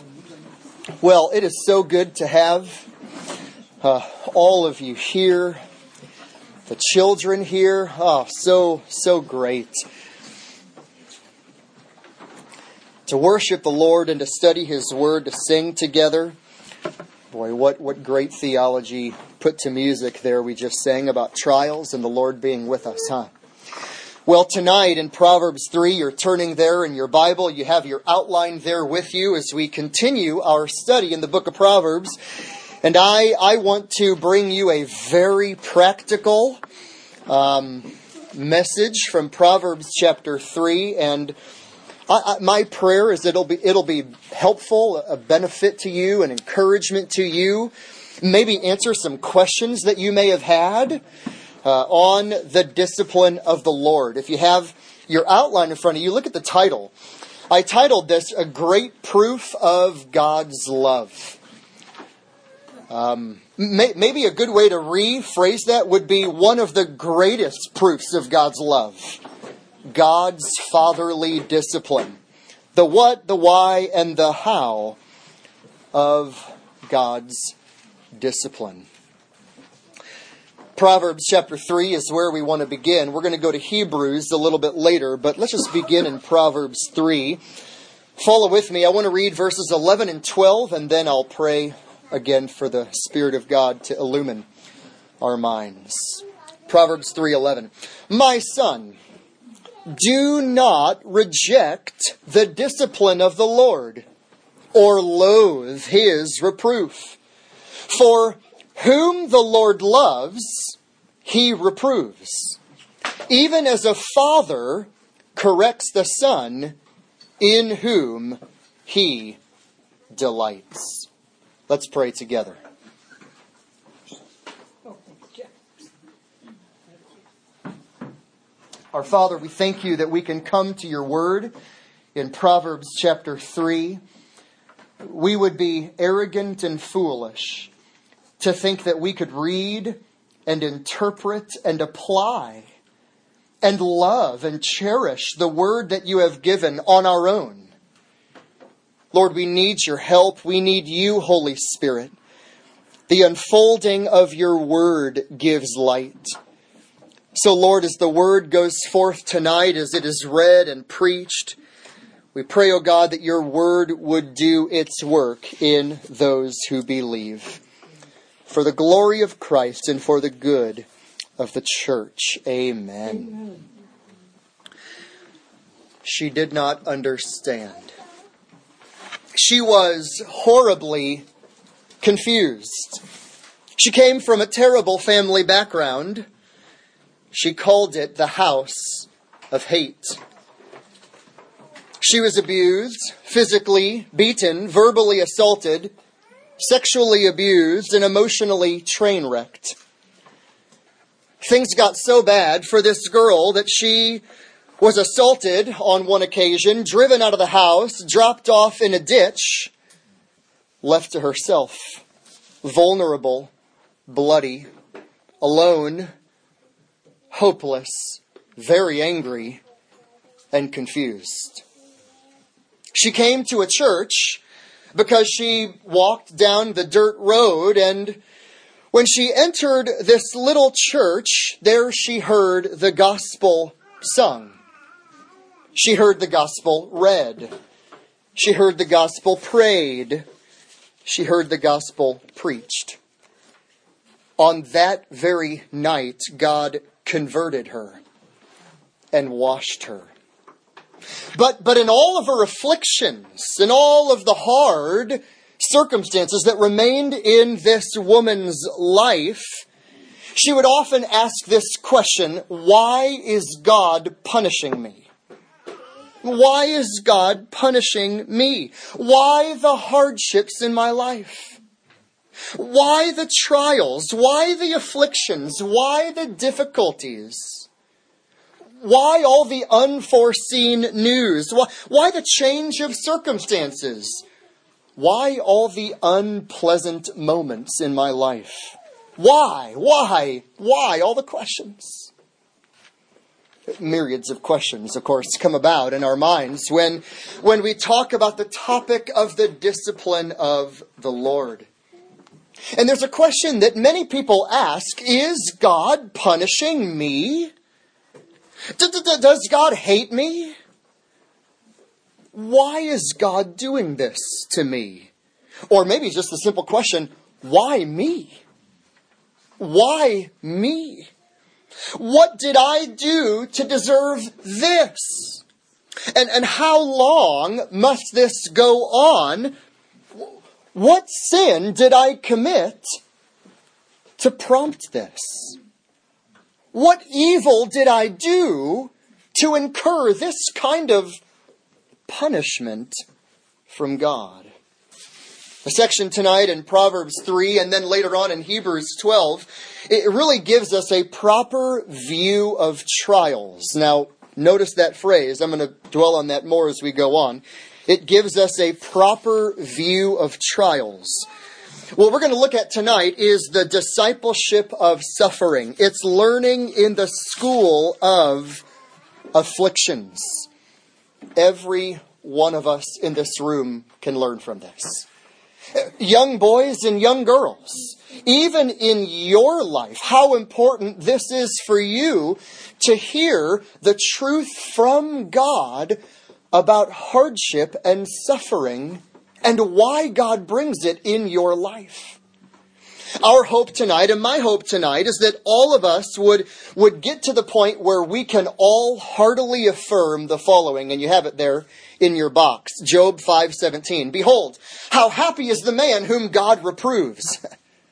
Well, it is so good to have all of you here, the children here. Oh, so great. To worship the Lord and to study His Word, to sing together. Boy, what great theology put to music there we just sang about trials and the Lord being with us, huh? Well, tonight in Proverbs 3, you're turning there in your Bible. You have your outline there with you as we continue our study in the book of Proverbs. And I want to bring you a very practical message from Proverbs chapter 3. And my prayer is it'll be helpful, a benefit to you, an encouragement to you. Maybe answer some questions that you may have had on the discipline of the Lord. If you have your outline in front of you, look at the title. I titled this, A Great Proof of God's Love. Maybe a good way to rephrase that would be one of the greatest proofs of God's love. God's fatherly discipline. The what, the why, and the how of God's discipline. Proverbs chapter 3 is where we want to begin. We're going to go to Hebrews a little bit later, but let's just begin in Proverbs 3. Follow with me. I want to read verses 11 and 12, and then I'll pray again for the Spirit of God to illumine our minds. Proverbs 3:11. My son, do not reject the discipline of the Lord, or loathe His reproof. For whom the Lord loves, He reproves, even as a father corrects the son in whom He delights. Let's pray together. Our Father, we thank You that we can come to Your Word in Proverbs chapter 3. We would be arrogant and foolish to think that we could read and interpret and apply and love and cherish the Word that You have given on our own. Lord, we need Your help. We need You, Holy Spirit. The unfolding of Your Word gives light. So, Lord, as the Word goes forth tonight, as it is read and preached, we pray, O God, that Your Word would do its work in those who believe. For the glory of Christ and for the good of the church. Amen. Amen. She did not understand. She was horribly confused. She came from a terrible family background. She called it the house of hate. She was abused, physically beaten, verbally assaulted, sexually abused, and emotionally train-wrecked. Things got so bad for this girl that she was assaulted on one occasion, driven out of the house, dropped off in a ditch, left to herself, vulnerable, bloody, alone, hopeless, very angry, and confused. She came to a church because she walked down the dirt road, and when she entered this little church, there she heard the gospel sung. She heard the gospel read. She heard the gospel prayed. She heard the gospel preached. On that very night, God converted her and washed her. But in all of her afflictions, in all of the hard circumstances that remained in this woman's life, she would often ask this question, why is God punishing me? Why is God punishing me? Why the hardships in my life? Why the trials? Why the afflictions? Why the difficulties? Why all the unforeseen news? Why the change of circumstances? Why all the unpleasant moments in my life? Why all the questions? Myriads of questions, of course, come about in our minds when we talk about the topic of the discipline of the Lord. And there's a question that many people ask: is God punishing me? Does God hate me? Why is God doing this to me? Or maybe just the simple question, why me? Why me? What did I do to deserve this? And how long must this go on? What sin did I commit to prompt this? What evil did I do to incur this kind of punishment from God? The section tonight in Proverbs 3 and then later on in Hebrews 12, it really gives us a proper view of trials. Now, notice that phrase. I'm going to dwell on that more as we go on. It gives us a proper view of trials. What we're going to look at tonight is the discipleship of suffering. It's learning in the school of afflictions. Every one of us in this room can learn from this. Young boys and young girls, even in your life, how important this is for you to hear the truth from God about hardship and suffering and why God brings it in your life. Our hope tonight, and my hope tonight, is that all of us would get to the point where we can all heartily affirm the following, and you have it there in your box. Job 5:17. Behold, how happy is the man whom God reproves.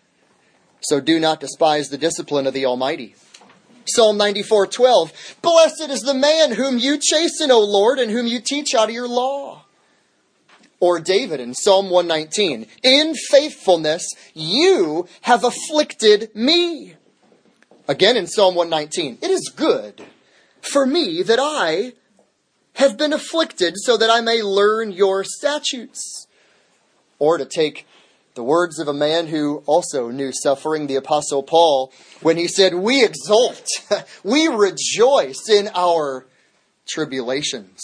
So do not despise the discipline of the Almighty. Psalm 94:12. Blessed is the man whom you chasten, O Lord, and whom you teach out of your law. Or David in Psalm 119. In faithfulness you have afflicted me. Again in Psalm 119. It is good for me that I have been afflicted so that I may learn your statutes. Or to take the words of a man who also knew suffering, the Apostle Paul, when he said, we exult, we rejoice in our tribulations.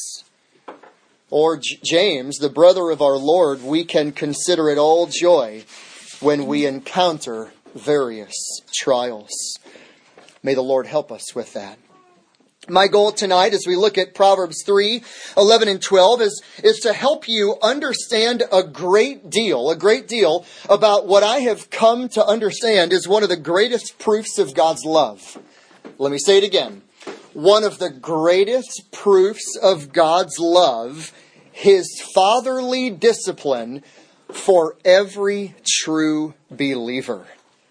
Or James, the brother of our Lord, we can consider it all joy when we encounter various trials. May the Lord help us with that. My goal tonight as we look at Proverbs 3, 11 and 12 is to help you understand a great deal about what I have come to understand is one of the greatest proofs of God's love. Let me say it again. One of the greatest proofs of God's love, His fatherly discipline for every true believer.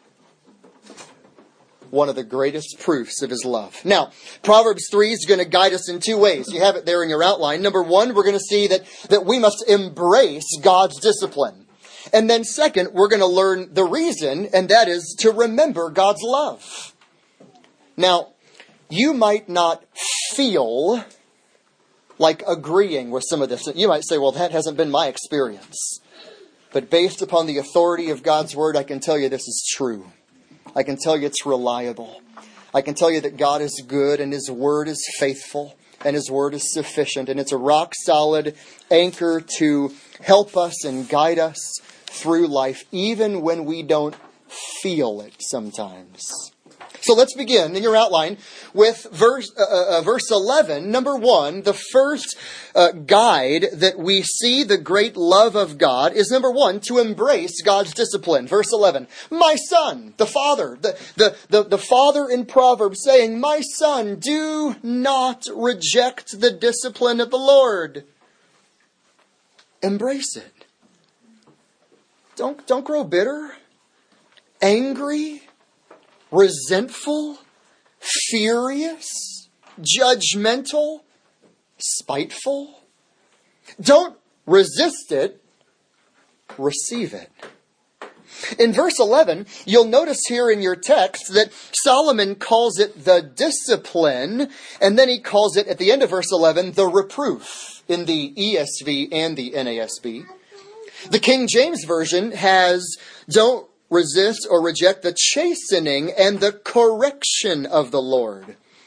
One of the greatest proofs of His love. Now, Proverbs 3 is going to guide us in two ways. You have it there in your outline. Number one, we're going to see that we must embrace God's discipline. And then second, we're going to learn the reason, and that is to remember God's love. Now, you might not feel like agreeing with some of this. You might say, well, that hasn't been my experience. But based upon the authority of God's Word, I can tell you this is true. I can tell you it's reliable. I can tell you that God is good and His Word is faithful and His Word is sufficient. And it's a rock-solid anchor to help us and guide us through life, even when we don't feel it sometimes. So let's begin in your outline with verse 11. Number one, the first guide that we see the great love of God is, number one, to embrace God's discipline. Verse 11, my son, the father, the father in Proverbs saying, my son, do not reject the discipline of the Lord. Embrace it. Don't grow bitter, angry, resentful, furious, judgmental, spiteful. Don't resist it, receive it. In verse 11, you'll notice here in your text that Solomon calls it the discipline, and then he calls it, at the end of verse 11, the reproof in the ESV and the NASB. The King James Version has, don't resist or reject the chastening and the correction of the Lord.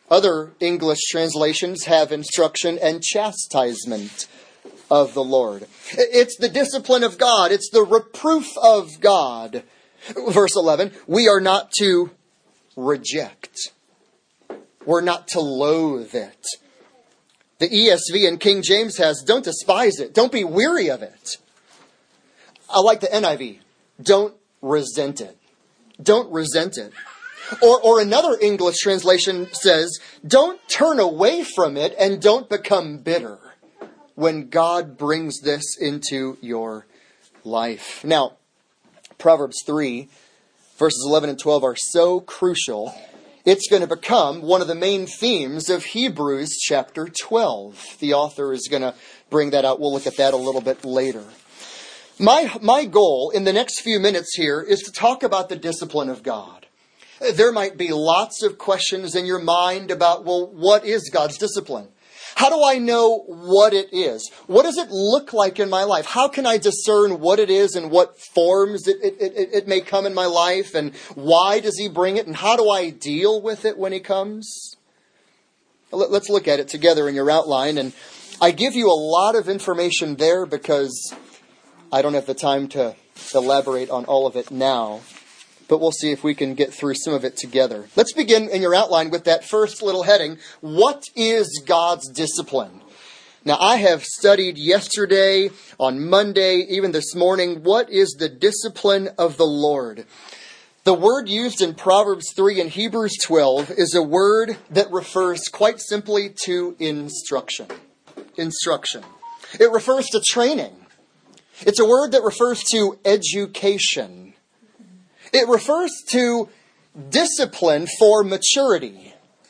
Other English translations have instruction and chastisement of the Lord. It's the discipline of God. It's the reproof of God. Verse 11, we are not to reject. We're not to loathe it. The ESV and King James has, don't despise it. Don't be weary of it. I like the NIV. Don't resent it. Don't resent it. Or another English translation says, don't turn away from it and don't become bitter when God brings this into your life. Now, Proverbs 3, verses 11 and 12 are so crucial. It's going to become one of the main themes of Hebrews chapter 12. The author is going to bring that out. We'll look at that a little bit later. My goal in the next few minutes here is to talk about the discipline of God. There might be lots of questions in your mind about, well, what is God's discipline? How do I know what it is? What does it look like in my life? How can I discern what it is and what forms it may come in my life? And why does he bring it? And how do I deal with it when he comes? Let's look at it together in your outline. And I give you a lot of information there because I don't have the time to elaborate on all of it now. But we'll see if we can get through some of it together. Let's begin in your outline with that first little heading. What is God's discipline? Now, I have studied yesterday, on Monday, even this morning, what is the discipline of the Lord? The word used in Proverbs 3 and Hebrews 12 is a word that refers quite simply to instruction. Instruction. It refers to training. It's a word that refers to education. It refers to discipline for maturity.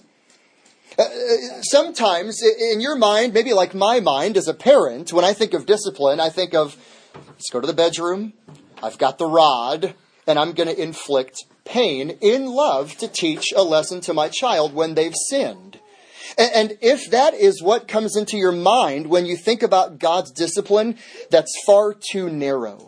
Sometimes in your mind, maybe like my mind as a parent, when I think of discipline, I think of, let's go to the bedroom, I've got the rod, and I'm going to inflict pain in love to teach a lesson to my child when they've sinned. And if that is what comes into your mind when you think about God's discipline, that's far too narrow.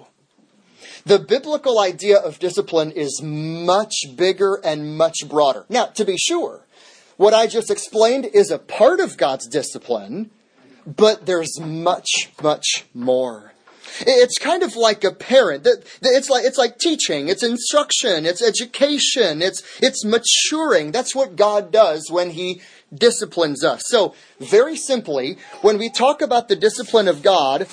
The biblical idea of discipline is much bigger and much broader. Now, to be sure, what I just explained is a part of God's discipline, but there's much, much more. It's kind of like a parent. It's like teaching, it's instruction, it's education, it's maturing. That's what God does when he disciplines us. So, very simply, when we talk about the discipline of God,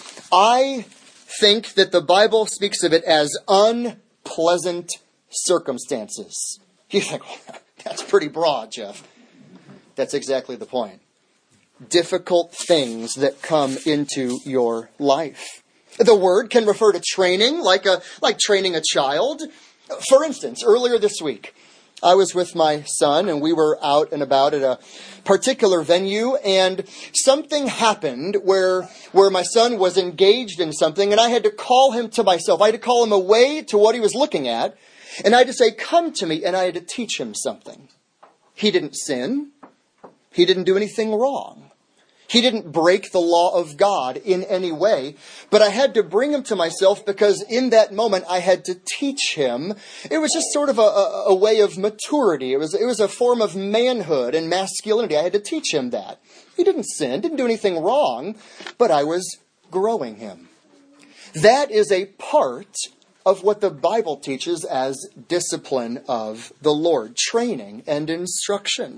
I think that the Bible speaks of it as unpleasant circumstances. You think, well, that's pretty broad, Jeff. That's exactly the point. Difficult things that come into your life. The word can refer to training, like training a child. For instance, earlier this week, I was with my son and we were out and about at a particular venue, and something happened where my son was engaged in something, and I had to call him to myself. I had to call him away to what he was looking at, and I had to say, come to me, and I had to teach him something. He didn't sin. He didn't do anything wrong. He didn't break the law of God in any way, but I had to bring him to myself because in that moment I had to teach him. It was just sort of a way of maturity. It was a form of manhood and masculinity. I had to teach him that. He didn't sin, didn't do anything wrong, but I was growing him. That is a part of what the Bible teaches as discipline of the Lord, training and instruction.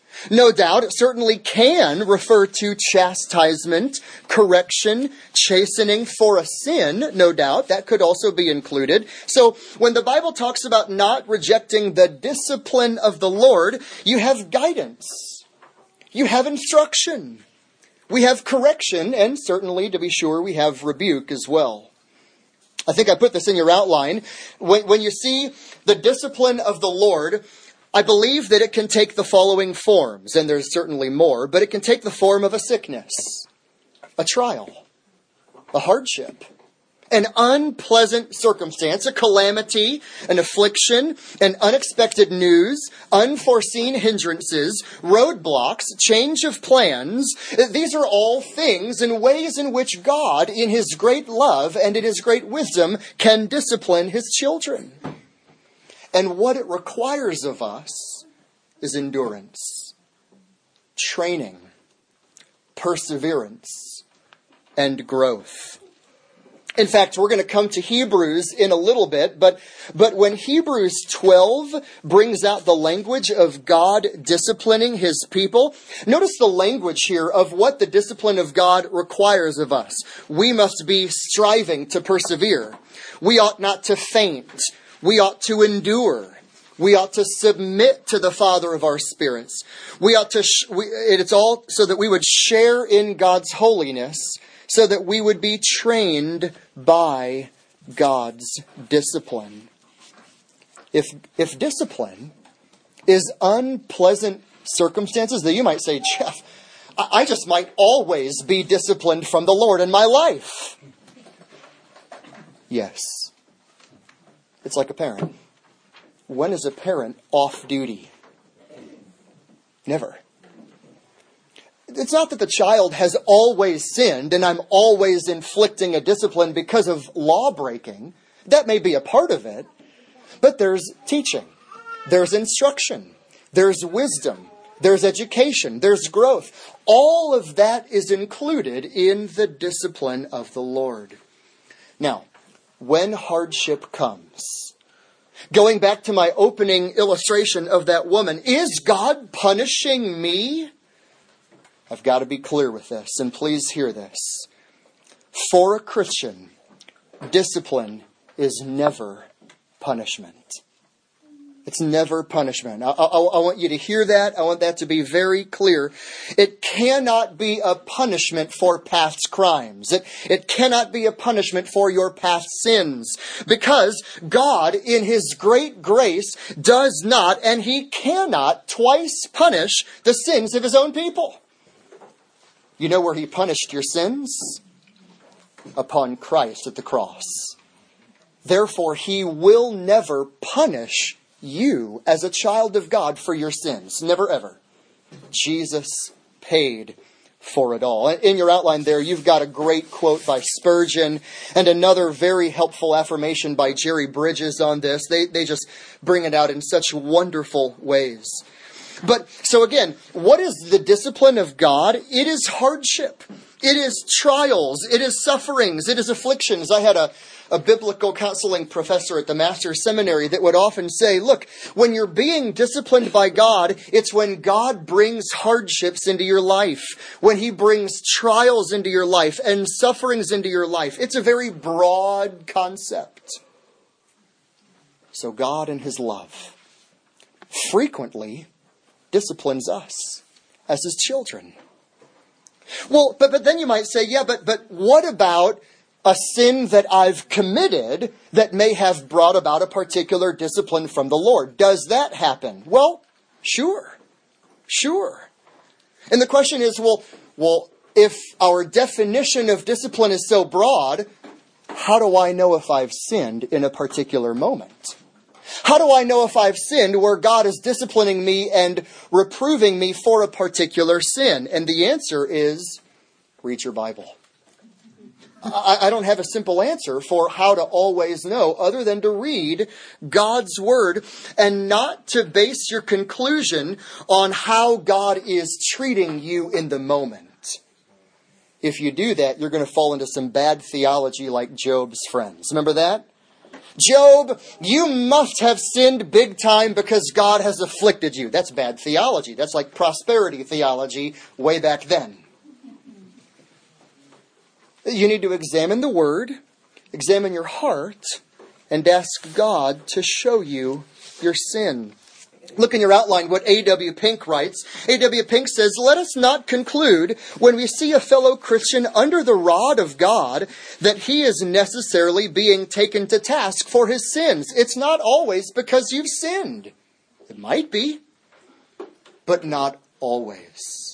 No doubt, it certainly can refer to chastisement, correction, chastening for a sin, no doubt. That could also be included. So, when the Bible talks about not rejecting the discipline of the Lord, you have guidance. You have instruction. We have correction, and certainly, to be sure, we have rebuke as well. I think I put this in your outline. When you see the discipline of the Lord, I believe that it can take the following forms, and there's certainly more, but it can take the form of a sickness, a trial, a hardship, an unpleasant circumstance, a calamity, an affliction, an unexpected news, unforeseen hindrances, roadblocks, change of plans. These are all things and ways in which God, in his great love and in his great wisdom, can discipline his children. And what it requires of us is endurance. training, perseverance, and growth. In fact, we're going to come to Hebrews in a little bit, but when Hebrews 12 brings out the language of God disciplining his people, notice the language here of what the discipline of God requires of us. We must be striving to persevere. We ought not to faint. We ought to endure. We ought to submit to the Father of our spirits. We ought to, it's all so that we would share in God's holiness, so that we would be trained by God's discipline. If discipline is unpleasant circumstances, then you might say, Jeff, I just might always be disciplined from the Lord in my life. Yes. It's like a parent. When is a parent off duty? Never. It's not that the child has always sinned and I'm always inflicting a discipline because of law breaking. That may be a part of it. But there's teaching. There's instruction. There's wisdom. There's education. There's growth. All of that is included in the discipline of the Lord. Now, when hardship comes, going back to my opening illustration of that woman, is God punishing me? I've got to be clear with this, and please hear this. For a Christian, discipline is never punishment. It's never punishment. I want you to hear that. I want that to be very clear. It cannot be a punishment for past crimes. It cannot be a punishment for your past sins. Because God, in His great grace, does not and He cannot twice punish the sins of His own people. You know where He punished your sins? Upon Christ at the cross. Therefore, He will never punish you as a child of God for your sins. Never ever. Jesus paid for it all. In your outline there, you've got a great quote by Spurgeon and another very helpful affirmation by Jerry Bridges on this. They just bring it out in such wonderful ways. But, so again, what is the discipline of God? It is hardship. It is trials. It is sufferings. It is afflictions. I had a biblical counseling professor at the Master's Seminary that would often say, look, when you're being disciplined by God, it's when God brings hardships into your life, when He brings trials into your life and sufferings into your life. It's a very broad concept. So God in His love frequently disciplines us as His children. Well, but then you might say, yeah, but what about a sin that I've committed that may have brought about a particular discipline from the Lord? Does that happen? Well, sure. And the question is, well, if our definition of discipline is so broad, how do I know if I've sinned in a particular moment? How do I know if I've sinned where God is disciplining me and reproving me for a particular sin? And the answer is, read your Bible. I don't have a simple answer for how to always know other than to read God's Word and not to base your conclusion on how God is treating you in the moment. If you do that, you're going to fall into some bad theology like Job's friends. Remember that? Job, you must have sinned big time because God has afflicted you. That's bad theology. That's like prosperity theology way back then. You need to examine the Word, examine your heart, and ask God to show you your sin. Look in your outline what A.W. Pink writes. A.W. Pink says, let us not conclude when we see a fellow Christian under the rod of God that he is necessarily being taken to task for his sins. It's not always because you've sinned. It might be, but not always.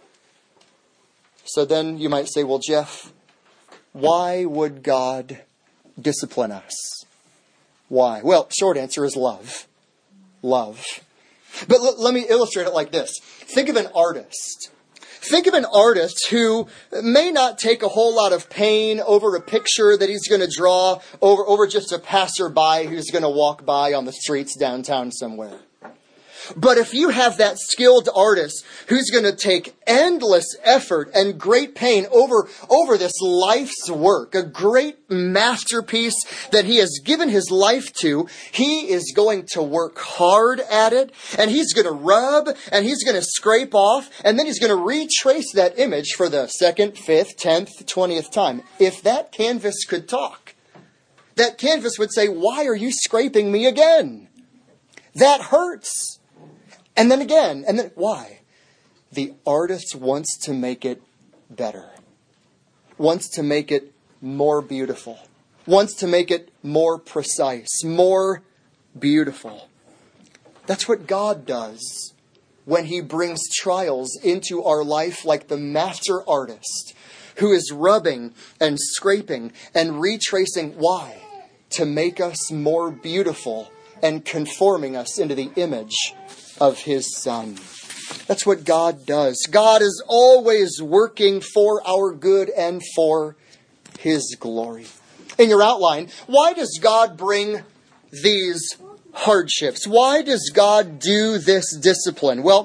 So then you might say, well, Jeff, why would God discipline us? Why? Well, short answer is love. Love. But let me illustrate it like this. Think of an artist. Think of an artist who may not take a whole lot of pain over a picture that he's going to draw over just a passerby who's going to walk by on the streets downtown somewhere. But if you have that skilled artist who's going to take endless effort and great pain over this life's work, a great masterpiece that he has given his life to, he is going to work hard at it, and he's going to rub, and he's going to scrape off, and then he's going to retrace that image for the 2nd, 5th, 10th, 20th time. If that canvas could talk, that canvas would say, "Why are you scraping me again? That hurts." And then again, and then why? The artist wants to make it better, wants to make it more beautiful, wants to make it more precise, more beautiful. That's what God does when he brings trials into our life, like the master artist who is rubbing and scraping and retracing. Why? To make us more beautiful and conforming us into the image of his Son. That's what God does. God is always working for our good and for his glory. In your outline, why does God bring these hardships? Why does God do this discipline? Well,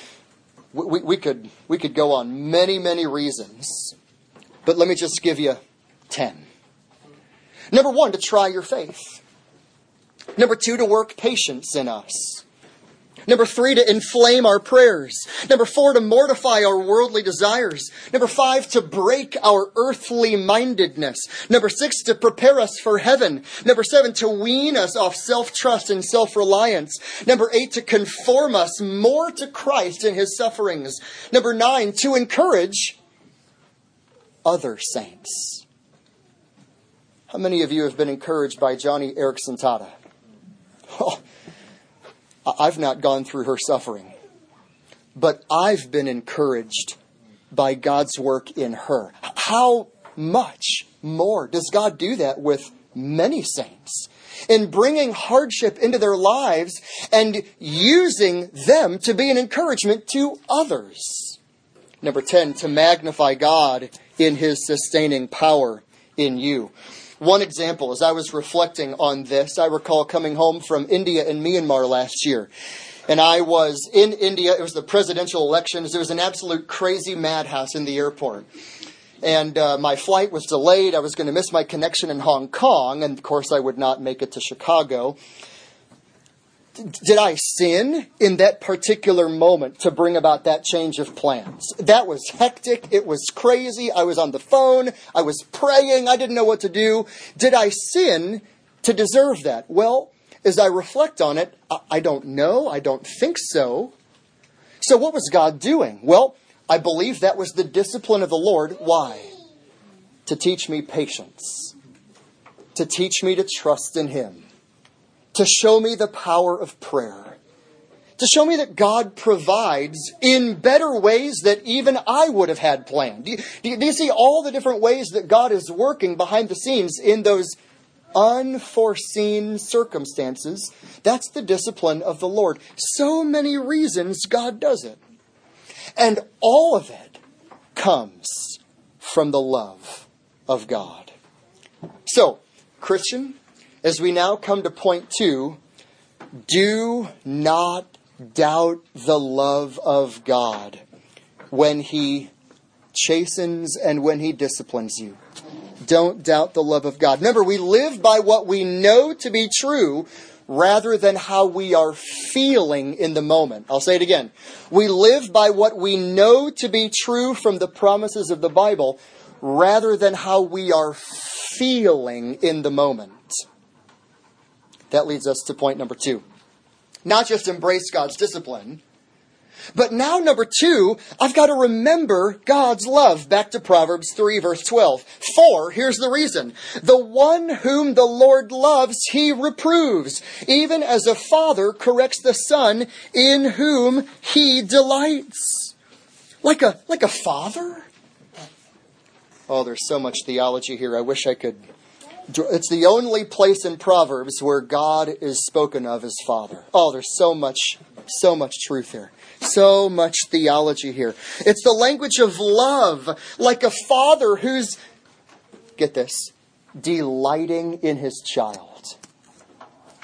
we could go on many reasons, but let me just give you 10. Number 1, to try your faith. Number 2, to work patience in us. Number 3, to inflame our prayers. Number 4, to mortify our worldly desires. Number 5, to break our earthly mindedness. Number 6, to prepare us for heaven. Number 7, to wean us off self-trust and self-reliance. Number 8, to conform us more to Christ in his sufferings. Number 9, to encourage other saints. How many of you have been encouraged by Joni Eareckson Tada? Oh, I've not gone through her suffering, but I've been encouraged by God's work in her. How much more does God do that with many saints in bringing hardship into their lives and using them to be an encouragement to others? Number 10, to magnify God in his sustaining power in you. One example, as I was reflecting on this, I recall coming home from India and Myanmar last year. And I was in India. It was the presidential elections. There was an absolute crazy madhouse in the airport. And my flight was delayed. I was going to miss my connection in Hong Kong. And of course, I would not make it to Chicago. Did I sin in that particular moment to bring about that change of plans? That was hectic. It was crazy. I was on the phone. I was praying. I didn't know what to do. Did I sin to deserve that? Well, as I reflect on it, I don't know. I don't think so. So what was God doing? Well, I believe that was the discipline of the Lord. Why? To teach me patience. To teach me to trust in him. To show me the power of prayer. To show me that God provides in better ways that even I would have had planned. Do you see all the different ways that God is working behind the scenes in those unforeseen circumstances? That's the discipline of the Lord. So many reasons God does it. And all of it comes from the love of God. So, Christian, as we now come to point 2, do not doubt the love of God when he chastens and when he disciplines you. Don't doubt the love of God. Remember, we live by what we know to be true rather than how we are feeling in the moment. I'll say it again. We live by what we know to be true from the promises of the Bible rather than how we are feeling in the moment. That leads us to point number 2. Not just embrace God's discipline, but now number 2, I've got to remember God's love. Back to Proverbs 3 verse 12. For, here's the reason. The one whom the Lord loves, he reproves, even as a father corrects the son in whom he delights. Like a father? Oh, there's so much theology here. I wish I could. It's the only place in Proverbs where God is spoken of as Father. Oh, there's so much truth here. So much theology here. It's the language of love, like a father who's, get this, delighting in his child.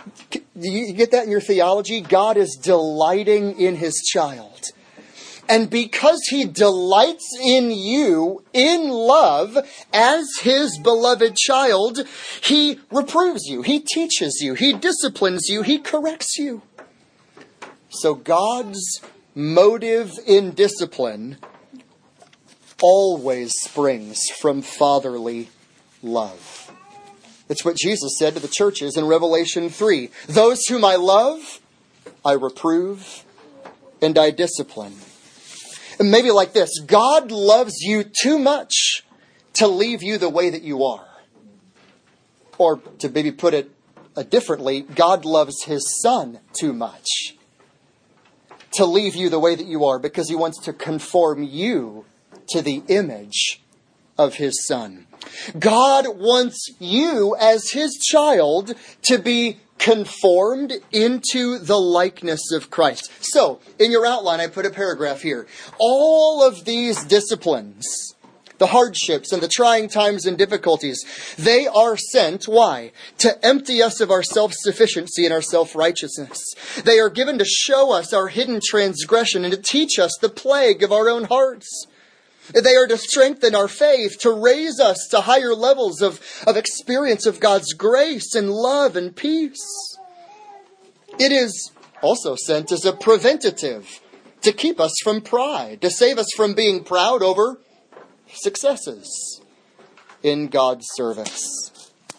You get that in your theology? God is delighting in His child. And because He delights in you in love as His beloved child, He reproves you, He teaches you, He disciplines you, He corrects you. So God's motive in discipline always springs from fatherly love. It's what Jesus said to the churches in Revelation 3. Those whom I love, I reprove and I discipline. And maybe like this: God loves you too much to leave you the way that you are. Or to maybe put it differently, God loves His Son too much to leave you the way that you are, because He wants to conform you to the image of His Son. God wants you as His child to be conformed into the likeness of Christ. So, in your outline, I put a paragraph here. All of these disciplines, the hardships and the trying times and difficulties, they are sent, why? To empty us of our self-sufficiency and our self-righteousness. They are given to show us our hidden transgression and to teach us the plague of our own hearts. They are to strengthen our faith, to raise us to higher levels of experience of God's grace and love and peace. It is also sent as a preventative to keep us from pride, to save us from being proud over successes in God's service.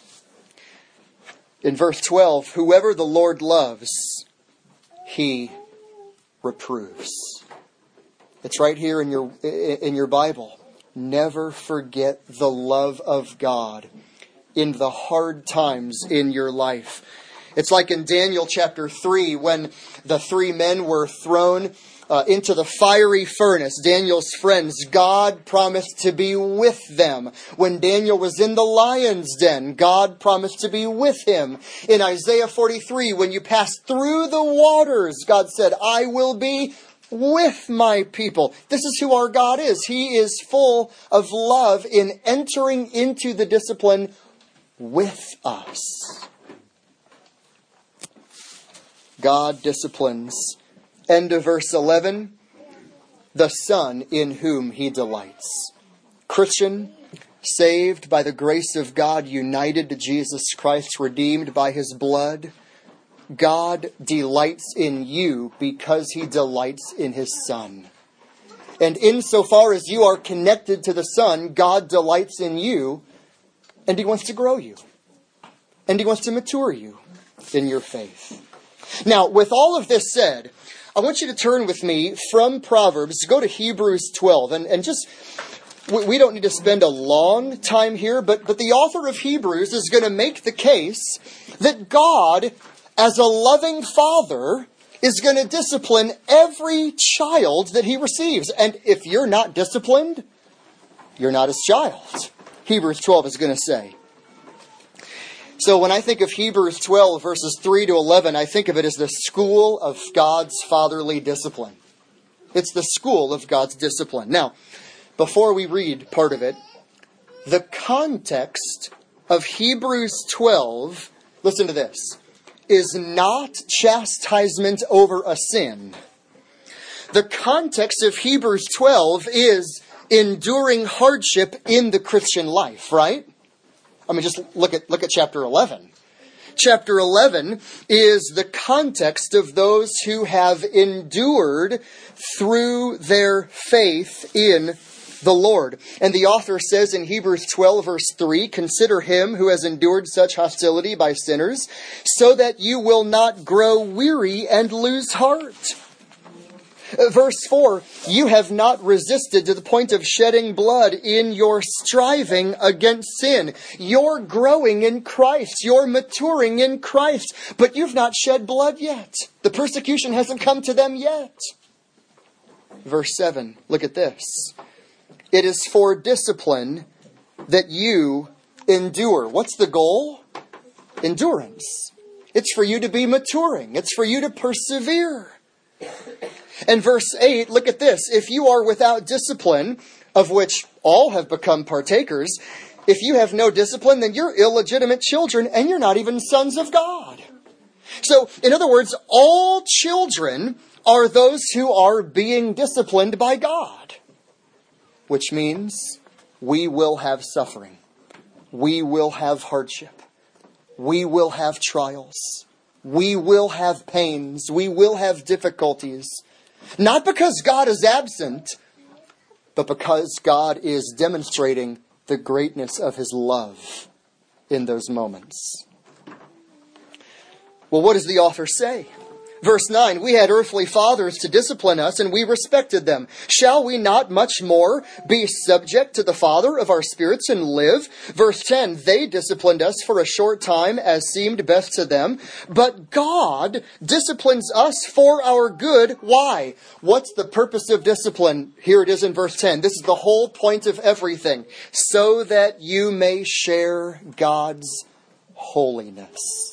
In verse 12, whoever the Lord loves, He reproves. It's right here in your Bible. Never forget the love of God in the hard times in your life. It's like in Daniel chapter 3, when the three men were thrown into the fiery furnace, Daniel's friends, God promised to be with them. When Daniel was in the lion's den, God promised to be with him. In Isaiah 43, when you pass through the waters, God said, I will be with my people. This is who our God is. He is full of love in entering into the discipline with us. God disciplines. End of verse 11. The Son in whom He delights. Christian, saved by the grace of God, united to Jesus Christ, redeemed by His blood. God delights in you because He delights in His Son. And insofar as you are connected to the Son, God delights in you, and He wants to grow you. And He wants to mature you in your faith. Now, with all of this said, I want you to turn with me from Proverbs, go to Hebrews 12, and just, we don't need to spend a long time here, but the author of Hebrews is going to make the case that God, as a loving father, is going to discipline every child that He receives. And if you're not disciplined, you're not His child. Hebrews 12 is going to say. So when I think of Hebrews 12 verses 3 to 11, I think of it as the school of God's fatherly discipline. It's the school of God's discipline. Now, before we read part of it, the context of Hebrews 12, listen to this, is not chastisement over a sin. The context of Hebrews 12 is enduring hardship in the Christian life, right? I mean, just look at chapter 11. Chapter 11 is the context of those who have endured through their faith in the Lord. And the author says in Hebrews 12 verse 3, consider him who has endured such hostility by sinners, so that you will not grow weary and lose heart. Verse 4, you have not resisted to the point of shedding blood in your striving against sin. You're growing in Christ. You're maturing in Christ. But you've not shed blood yet. The persecution hasn't come to them yet. Verse 7, look at this. It is for discipline that you endure. What's the goal? Endurance. It's for you to be maturing. It's for you to persevere. And verse 8, look at this. If you are without discipline, of which all have become partakers, if you have no discipline, then you're illegitimate children and you're not even sons of God. So, in other words, all children are those who are being disciplined by God, which means we will have suffering. We will have hardship. We will have trials. We will have pains. We will have difficulties. Not because God is absent, but because God is demonstrating the greatness of His love in those moments. Well, what does the author say? Verse 9, we had earthly fathers to discipline us, and we respected them. Shall we not much more be subject to the Father of our spirits and live? Verse 10, they disciplined us for a short time as seemed best to them, but God disciplines us for our good. Why? What's the purpose of discipline? Here it is in verse 10. This is the whole point of everything. So that you may share God's holiness.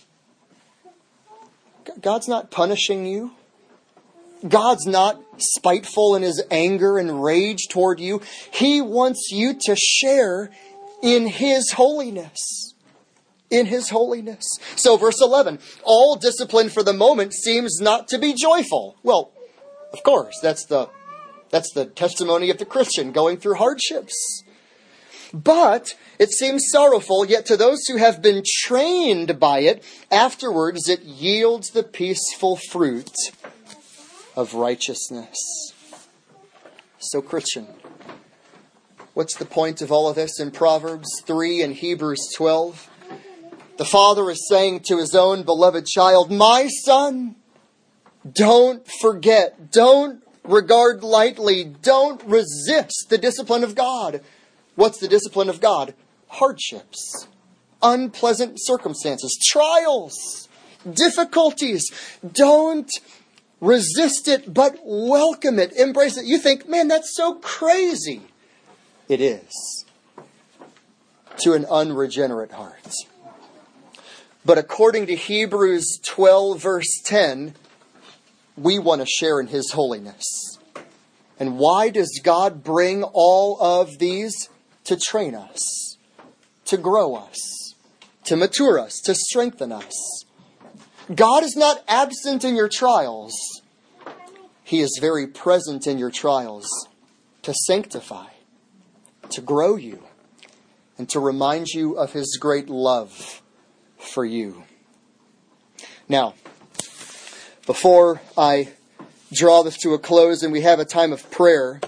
God's not punishing you. God's not spiteful in His anger and rage toward you. He wants you to share in His holiness. In His holiness. So verse 11, all discipline for the moment seems not to be joyful. Well, of course, that's the testimony of the Christian going through hardships. But it seems sorrowful, yet to those who have been trained by it, afterwards it yields the peaceful fruit of righteousness. So Christian, what's the point of all of this in Proverbs 3 and Hebrews 12? The father is saying to his own beloved child, my son, don't forget, don't regard lightly, don't resist the discipline of God. What's the discipline of God? Hardships, unpleasant circumstances, trials, difficulties. Don't resist it, but welcome it, embrace it. You think, man, that's so crazy. It is to an unregenerate heart. But according to Hebrews 12, verse 10, we want to share in His holiness. And why does God bring all of these? To train us, to grow us, to mature us, to strengthen us. God is not absent in your trials. He is very present in your trials to sanctify, to grow you, and to remind you of His great love for you. Now, before I draw this to a close and we have a time of prayer,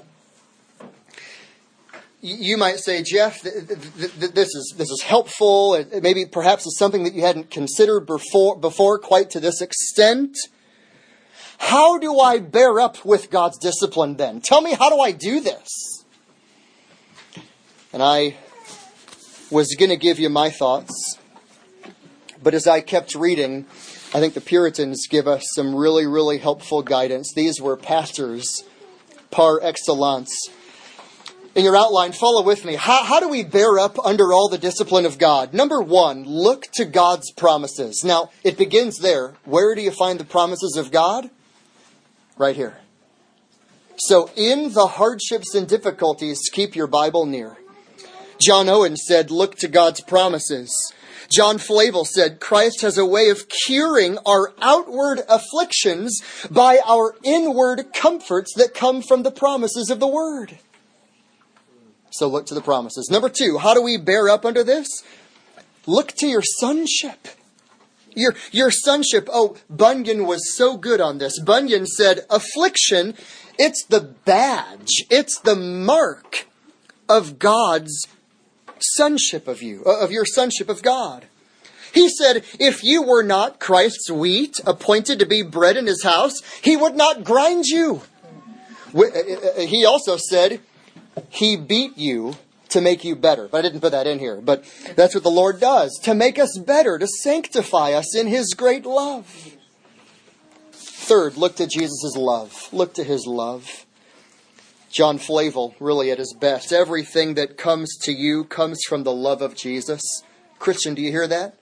you might say, Jeff, this is helpful. Maybe perhaps it's something that you hadn't considered before quite to this extent. How do I bear up with God's discipline then? Tell me, how do I do this? And I was going to give you my thoughts. But as I kept reading, I think the Puritans give us some really, really helpful guidance. These were pastors par excellence. In your outline, follow with me. How do we bear up under all the discipline of God? Number one, look to God's promises. Now, it begins there. Where do you find the promises of God? Right here. So, in the hardships and difficulties, keep your Bible near. John Owen said, look to God's promises. John Flavel said, Christ has a way of curing our outward afflictions by our inward comforts that come from the promises of the Word. So look to the promises. Number two, how do we bear up under this? Look to your sonship. Your sonship. Oh, Bunyan was so good on this. Bunyan said, affliction, it's the badge, it's the mark of God's sonship of you, of your sonship of God. He said, if you were not Christ's wheat, appointed to be bread in His house, He would not grind you. He also said, He beat you to make you better. But I didn't put that in here. But that's what the Lord does. To make us better. To sanctify us in His great love. Third, look to Jesus' love. Look to His love. John Flavel, really at his best. Everything that comes to you comes from the love of Jesus. Christian, do you hear that?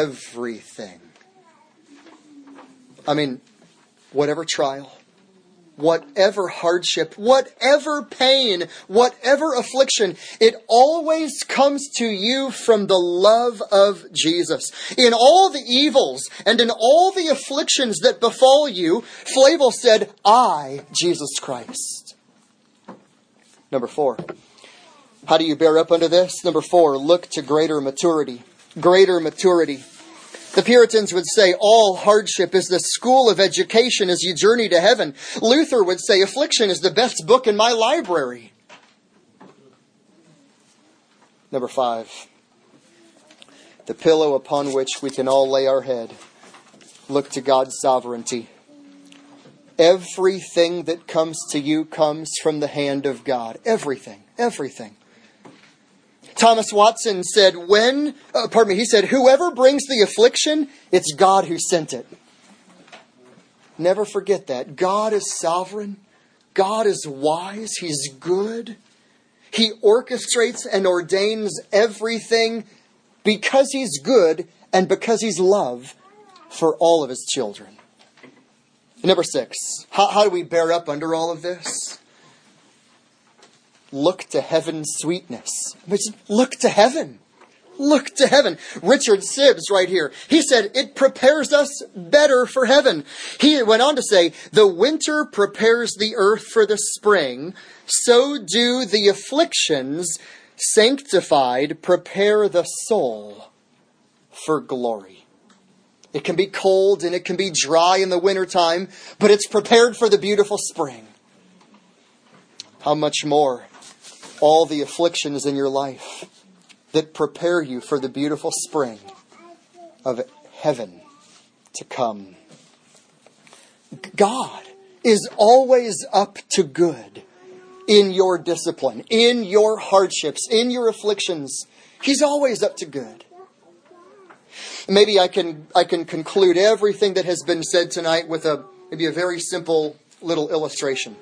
Everything. I mean, whatever trial, whatever hardship, whatever pain, whatever affliction, it always comes to you from the love of Jesus. In all the evils and in all the afflictions that befall you, Flavel said, I, Jesus Christ. Number 4. How do you bear up under this? Number 4, look to greater maturity. Greater maturity. The Puritans would say all hardship is the school of education as you journey to heaven. Luther would say affliction is the best book in my library. Number 5. The pillow upon which we can all lay our head. Look to God's sovereignty. Everything that comes to you comes from the hand of God. Everything. Everything. Thomas Watson said, he said, whoever brings the affliction, it's God who sent it. Never forget that. God is sovereign. God is wise. He's good. He orchestrates and ordains everything because He's good and because He's love for all of His children. Number 6, how do we bear up under all of this? Look to heaven's sweetness. Look to heaven. Look to heaven. Richard Sibbes right here. He said, it prepares us better for heaven. He went on to say, the winter prepares the earth for the spring. So do the afflictions, sanctified, prepare the soul for glory. It can be cold and it can be dry in the wintertime, but it's prepared for the beautiful spring. How much more all the afflictions in your life that prepare you for the beautiful spring of heaven to come. God is always up to good in your discipline, in your hardships, in your afflictions. He's always up to good. Maybe I can conclude everything that has been said tonight with maybe a very simple little illustration.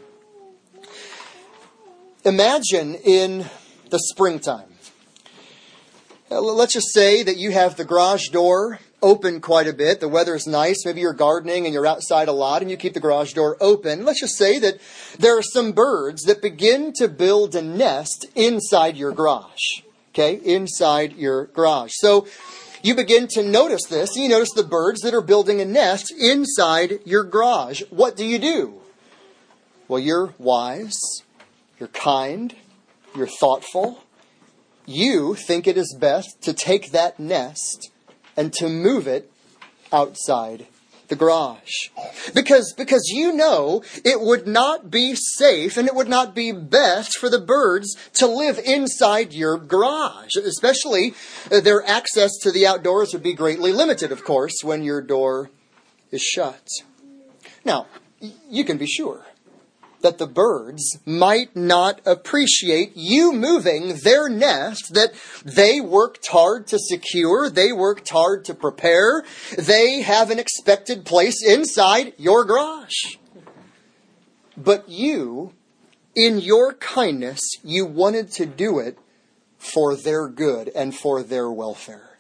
Imagine in the springtime. Let's just say that you have the garage door open quite a bit. The weather's nice. Maybe you're gardening and you're outside a lot and you keep the garage door open. Let's just say that there are some birds that begin to build a nest inside your garage. Okay? Inside your garage. So you begin to notice this. You notice the birds that are building a nest inside your garage. What do? Well, you're wise. You're kind, you're thoughtful. You think it is best to take that nest and to move it outside the garage. Because you know it would not be safe and it would not be best for the birds to live inside your garage. Especially their access to the outdoors would be greatly limited, of course, when your door is shut. Now, you can be sure that the birds might not appreciate you moving their nest that they worked hard to secure, they worked hard to prepare, they have an expected place inside your garage. But you, in your kindness, you wanted to do it for their good and for their welfare.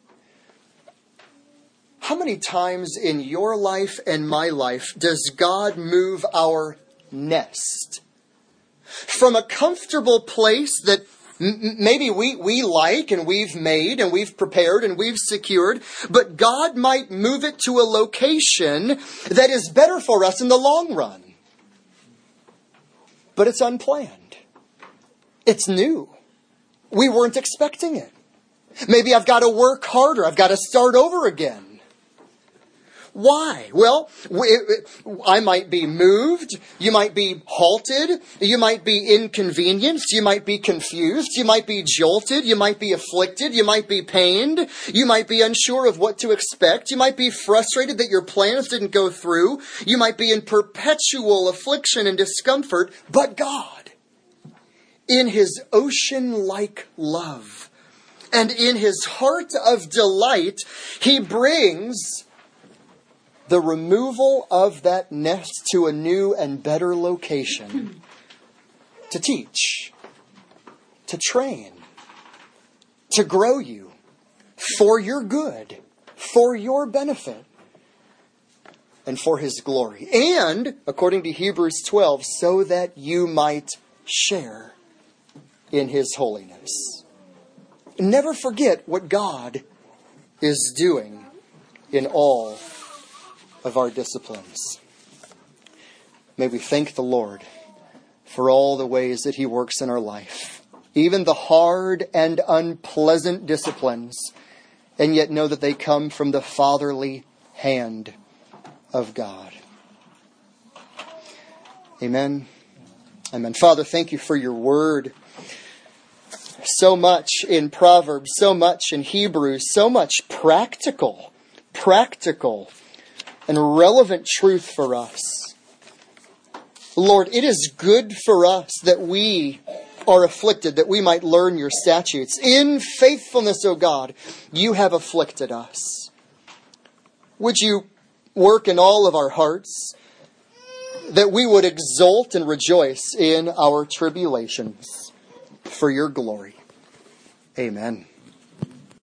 How many times in your life and my life does God move our nest from a comfortable place that maybe we like and we've made and we've prepared and we've secured, but God might move it to a location that is better for us in the long run. But it's unplanned. It's new. We weren't expecting it. Maybe I've got to work harder. I've got to start over again. Why? Well, I might be moved, you might be halted, you might be inconvenienced, you might be confused, you might be jolted, you might be afflicted, you might be pained, you might be unsure of what to expect, you might be frustrated that your plans didn't go through, you might be in perpetual affliction and discomfort, but God, in His ocean-like love, and in His heart of delight, He brings the removal of that nest to a new and better location to teach, to train, to grow you for your good, for your benefit. and for His glory. And, according to Hebrews 12, so that you might share in His holiness. Never forget what God is doing in all of our disciplines. May we thank the Lord for all the ways that He works in our life, even the hard and unpleasant disciplines, and yet know that they come from the fatherly hand of God. Amen. Amen. Father, thank You for Your word. So much in Proverbs, so much in Hebrews, so much practical and relevant truth for us. Lord, it is good for us that we are afflicted, that we might learn Your statutes. In faithfulness, O God, You have afflicted us. Would You work in all of our hearts that we would exult and rejoice in our tribulations for Your glory. Amen.